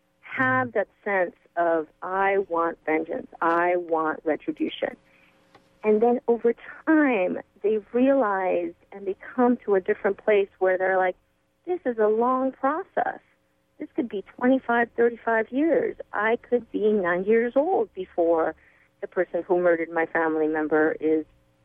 have that sense of, I want vengeance, I want retribution. And then over time, they realize and they come to a different place where they're like, this is a long process. This could be twenty-five, thirty-five years. I could be nine years old before the person who murdered my family member is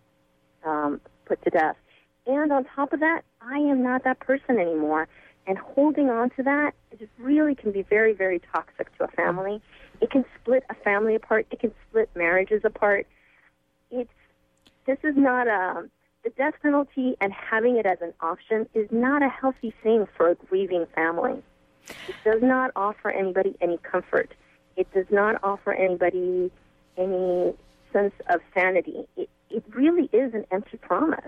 um, put to death. And on top of that, I am not that person anymore. And holding on to that, it really can be very, very toxic to a family. It can split a family apart. It can split marriages apart. It's this is not a the death penalty, and having it as an option is not a healthy thing for a grieving family. It does not offer anybody any comfort. It does not offer anybody any sense of sanity. It, it really is an empty promise.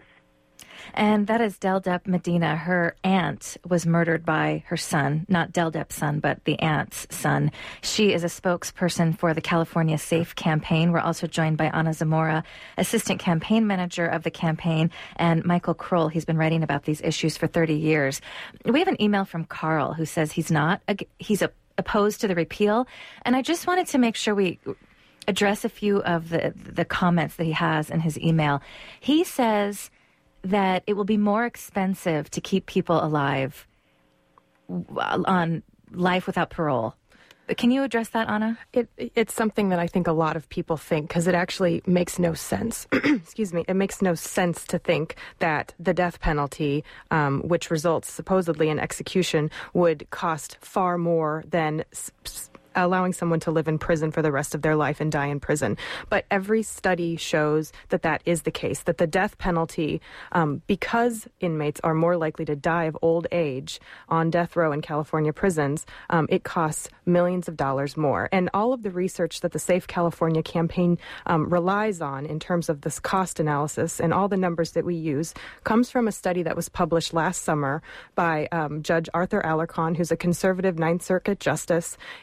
And that is Del Depp Medina. Her aunt was murdered by her son, not Del Depp's son, but the aunt's son. She is a spokesperson for the California Safe campaign. We're also joined by Ana Zamora, assistant campaign manager of the campaign, and Michael Kroll. He's been writing about these issues for thirty years. We have an email from Carl who says he's not, he's opposed to the repeal. And I just wanted to make sure we address a few of the, the comments that he has in his email. He says that it will be more expensive to keep people alive on life without parole. Can you address that, Ana? It, it's something that I think a lot of people think, because it actually makes no sense. Excuse me. It makes no sense to think that the death penalty, um, which results supposedly in execution, would cost far more than s- s- allowing someone to live in prison for the rest of their life and die in prison. But every study shows that that is the case, that the death penalty, um, because inmates are more likely to die of old age on death row in California prisons, um, it costs millions of dollars more. And all of the research that the Safe California campaign um, relies on in terms of this cost analysis and all the numbers that we use comes from a study that was published last summer by um, Judge Arthur Alarcon, who's a conservative Ninth Circuit justice. He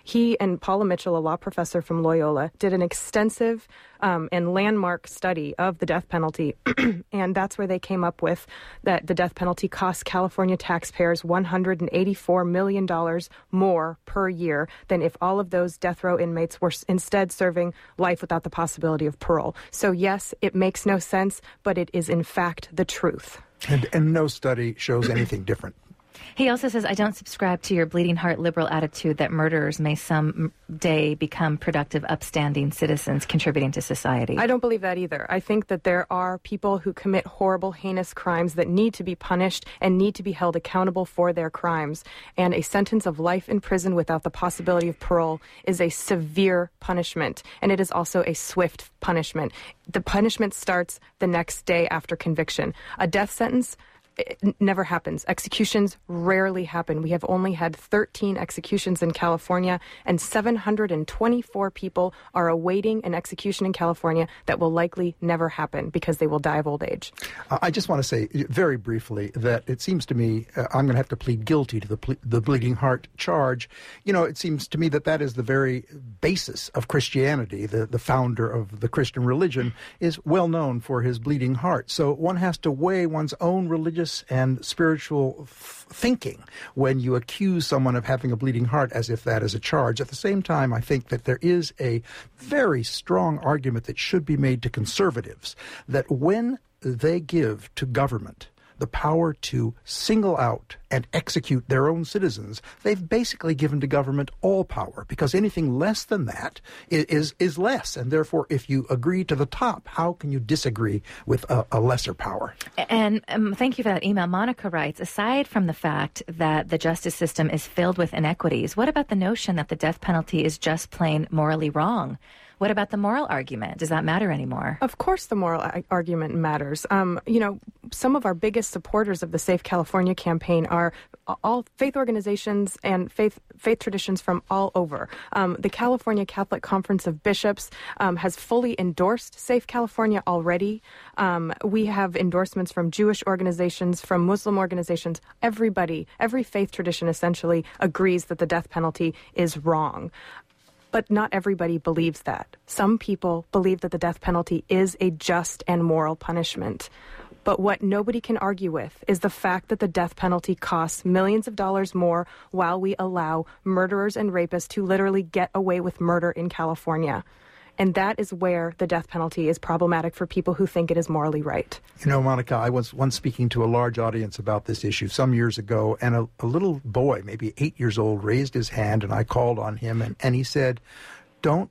and Paula Mitchell, a law professor from Loyola, did an extensive um, and landmark study of the death penalty. And that's where they came up with that the death penalty costs California taxpayers one hundred eighty-four million dollars more per year than if all of those death row inmates were instead serving life without the possibility of parole. So yes, it makes no sense, but it is in fact the truth. And, and no study shows anything different. He also says, I don't subscribe to your bleeding heart liberal attitude that murderers may someday become productive, upstanding citizens contributing to society. I don't believe that either. I think that there are people who commit horrible, heinous crimes that need to be punished and need to be held accountable for their crimes. And a sentence of life in prison without the possibility of parole is a severe punishment. And it is also a swift punishment. The punishment starts the next day after conviction. A death sentence, it never happens. Executions rarely happen. We have only had thirteen executions in California, and seven hundred twenty-four people are awaiting an execution in California that will likely never happen because they will die of old age. Uh, I just want to say very briefly that it seems to me uh, I'm going to have to plead guilty to the ple- the bleeding heart charge. You know, it seems to me that that is the very basis of Christianity. The, the founder of the Christian religion is well known for his bleeding heart. So one has to weigh one's own religious and spiritual f- thinking when you accuse someone of having a bleeding heart as if that is a charge. At the same time, I think that there is a very strong argument that should be made to conservatives that when they give to government the power to single out and execute their own citizens, they've basically given to government all power, because anything less than that is is, is less. And therefore, if you agree to the top, how can you disagree with a, a lesser power? And um, thank you for that email. Monica writes, aside from the fact that the justice system is filled with inequities, what about the notion that the death penalty is just plain morally wrong? What about the moral argument? Does that matter anymore? Of course the moral a- argument matters. Um, you know, some of our biggest supporters of the Safe California campaign are all faith organizations and faith faith traditions from all over. Um, the California Catholic Conference of Bishops um, has fully endorsed Safe California already. Um, we have endorsements from Jewish organizations, from Muslim organizations. Everybody, every faith tradition essentially agrees that the death penalty is wrong. But not everybody believes that. Some people believe that the death penalty is a just and moral punishment. But what nobody can argue with is the fact that the death penalty costs millions of dollars more while we allow murderers and rapists to literally get away with murder in California. And that is where the death penalty is problematic for people who think it is morally right. You know, Monica, I was once speaking to a large audience about this issue some years ago, and a, a little boy, maybe eight years old, raised his hand, and I called on him, and, and he said, don't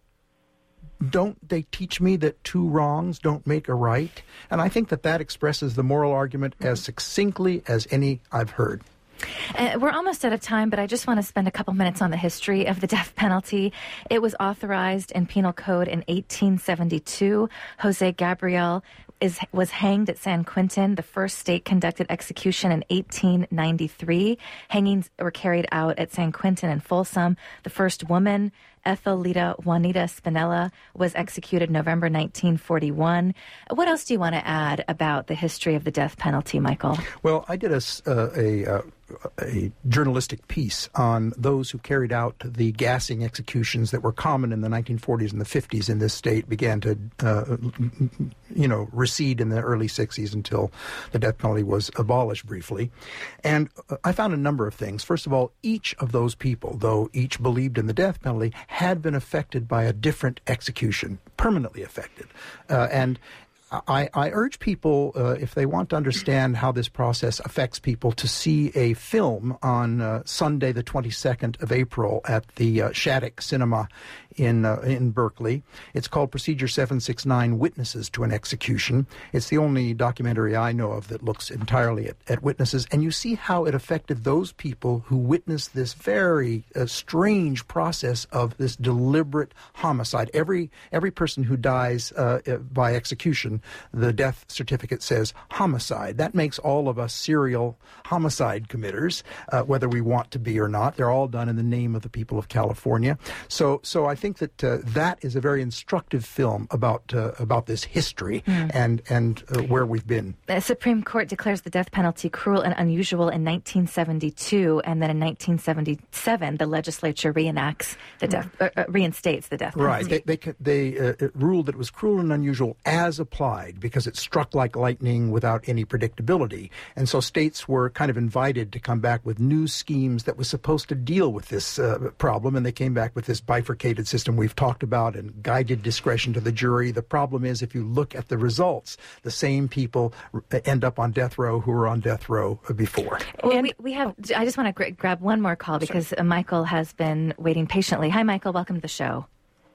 Don't they teach me that two wrongs don't make a right? And I think that that expresses the moral argument as succinctly as any I've heard. Uh, we're almost out of time, but I just want to spend a couple minutes on the history of the death penalty. It was authorized in Penal Code in eighteen seventy-two. Jose Gabriel is was hanged at San Quentin. The first state-conducted execution in eighteen ninety-three. Hangings were carried out at San Quentin and Folsom. The first woman, Ethelita Juanita Spinella, was executed November nineteen forty-one. What else do you want to add about the history of the death penalty, Michael? Well, I did a, uh, a, uh, a journalistic piece on those who carried out the gassing executions that were common in the nineteen forties and the fifties in this state, began to, uh, you know, recede in the early sixties until the death penalty was abolished briefly. And I found a number of things. First of all, each of those people, though each believed in the death penalty, had been affected by a different execution, permanently affected. Uh, and I, I urge people, uh, if they want to understand how this process affects people, to see a film on uh, Sunday, the twenty-second of April at the uh, Shattuck Cinema in uh, in Berkeley. It's called Procedure seven sixty-nine, Witnesses to an Execution. It's the only documentary I know of that looks entirely at, at witnesses, and you see how it affected those people who witnessed this very uh, strange process of this deliberate homicide. Every every person who dies uh, by execution, the death certificate says homicide. That makes all of us serial homicide committers, uh, whether we want to be or not. They're all done in the name of the people of California. So, so I think that uh, that is a very instructive film about uh, about this history mm. and and uh, where we've been. The Supreme Court declares the death penalty cruel and unusual in nineteen seventy-two, and then in nineteen seventy-seven, the legislature reenacts the death, uh, uh, reinstates the death penalty. Right. They they, they uh, ruled that it was cruel and unusual as applied because it struck like lightning without any predictability, and so states were kind of invited to come back with new schemes that was supposed to deal with this uh, problem, and they came back with this bifurcated system we've talked about and guided discretion to the jury. The problem is, if you look at the results, the same people end up on death row who were on death row before. Well, we, we have. I just want to gra- grab one more call because uh, Michael has been waiting patiently. Hi, Michael. Welcome to the show.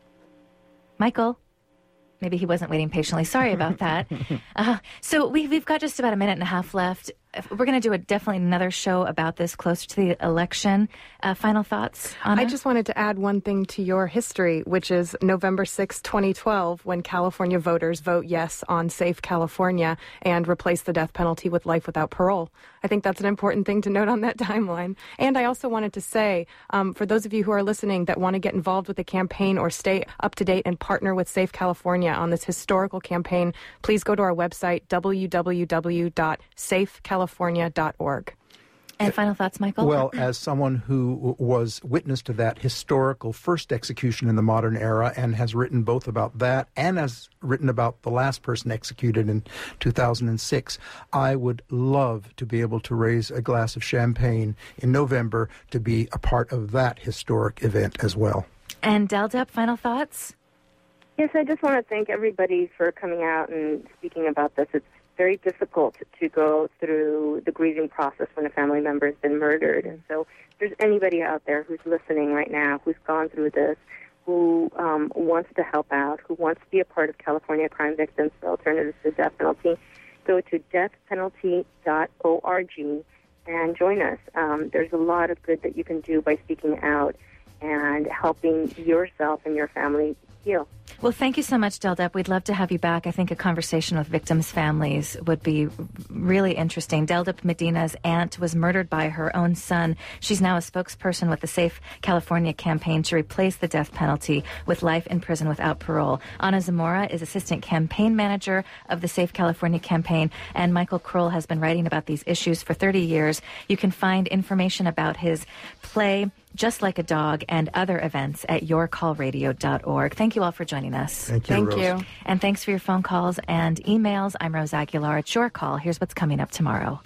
Michael. Maybe he wasn't waiting patiently. Sorry about that. Uh, so we, we've got just about a minute and a half left. We're going to do a, definitely another show about this closer to the election. Uh, final thoughts, Anna? I just wanted to add one thing to your history, which is November sixth, twenty twelve, when California voters vote yes on Safe California and replace the death penalty with life without parole. I think that's an important thing to note on that timeline. And I also wanted to say, um, for those of you who are listening that want to get involved with the campaign or stay up to date and partner with Safe California on this historical campaign, please go to our website, w w w dot safe california dot org. And final thoughts, Michael? Well, as someone who was witness to that historical first execution in the modern era and has written both about that and has written about the last person executed in two thousand six, I would love to be able to raise a glass of champagne in November to be a part of that historic event as well. And Daldep, final thoughts? Yes, I just want to thank everybody for coming out and speaking about this. It's very difficult to go through the grieving process when a family member has been murdered. And so if there's anybody out there who's listening right now, who's gone through this, who um, wants to help out, who wants to be a part of California Crime Victims for Alternatives to Death Penalty, go to death penalty dot org and join us. Um, there's a lot of good that you can do by speaking out and helping yourself and your family heal. Well, thank you so much, Daldep. We'd love to have you back. I think a conversation with victims' families would be really interesting. Daldep Medina's aunt was murdered by her own son. She's now a spokesperson with the Safe California campaign to replace the death penalty with life in prison without parole. Ana Zamora is assistant campaign manager of the Safe California campaign, and Michael Kroll has been writing about these issues for thirty years. You can find information about his play, Just Like a Dog, and other events at your call radio dot org. Thank you all for joining us. Thank you, Thank Rose. you. And thanks for your phone calls and emails. I'm Rose Aguilar. It's Your Call. Here's what's coming up tomorrow.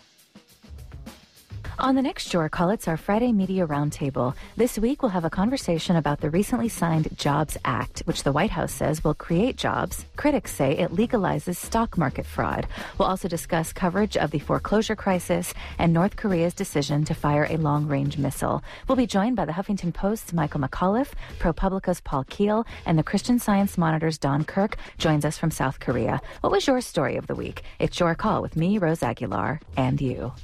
On the next Your Call, it's our Friday Media Roundtable. This week, we'll have a conversation about the recently signed Jobs Act, which the White House says will create jobs. Critics say it legalizes stock market fraud. We'll also discuss coverage of the foreclosure crisis and North Korea's decision to fire a long-range missile. We'll be joined by the Huffington Post's Michael McAuliffe, ProPublica's Paul Keel, and the Christian Science Monitor's Don Kirk joins us from South Korea. What was your story of the week? It's Your Call with me, Rose Aguilar, and you.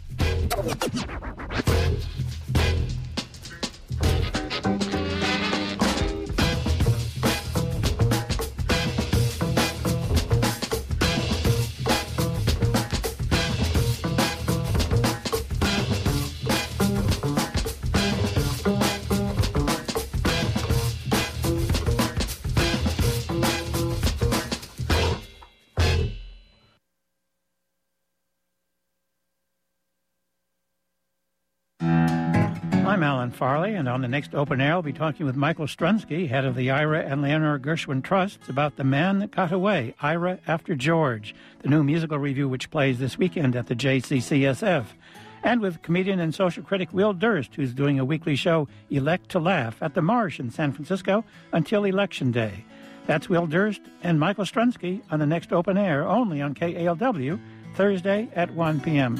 I'm Alan Farley, and on the next Open Air, I'll be talking with Michael Strunsky, head of the Ira and Leonora Gershwin Trusts, about The Man That Got Away, Ira After George, the new musical review which plays this weekend at the J C C S F. And with comedian and social critic Will Durst, who's doing a weekly show, Elect to Laugh, at the Marsh in San Francisco until Election Day. That's Will Durst and Michael Strunsky on the next Open Air, only on K A L W, Thursday at one p.m.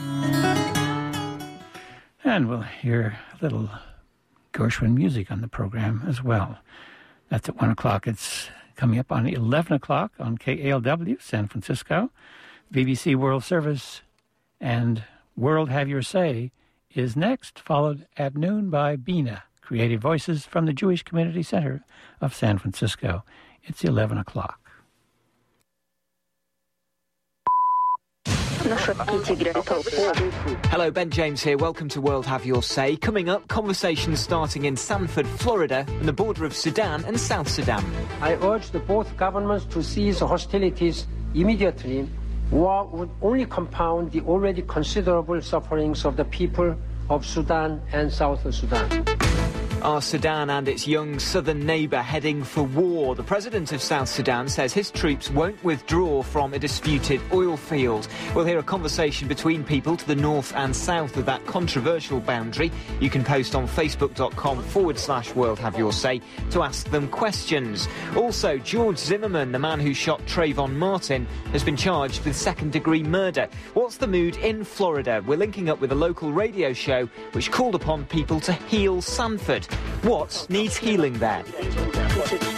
And we'll hear a little Gershwin music on the program as well. That's at one o'clock. It's coming up on eleven o'clock on K A L W, San Francisco. B B C World Service and World Have Your Say is next, followed at noon by Bina, Creative Voices from the Jewish Community Center of San Francisco. It's eleven o'clock. Hello, Ben James here. Welcome to World Have Your Say. Coming up, conversations starting in Sanford, Florida, on the border of Sudan and South Sudan. I urge the both governments to cease hostilities immediately. War would only compound the already considerable sufferings of the people of Sudan and South Sudan. Are Sudan and its young southern neighbour heading for war? The president of South Sudan says his troops won't withdraw from a disputed oil field. We'll hear a conversation between people to the north and south of that controversial boundary. You can post on facebook.com forward slash World Have Your Say to ask them questions. Also, George Zimmerman, the man who shot Trayvon Martin, has been charged with second-degree murder. What's the mood in Florida? We're linking up with a local radio show which called upon people to heal Sanford. What needs healing there?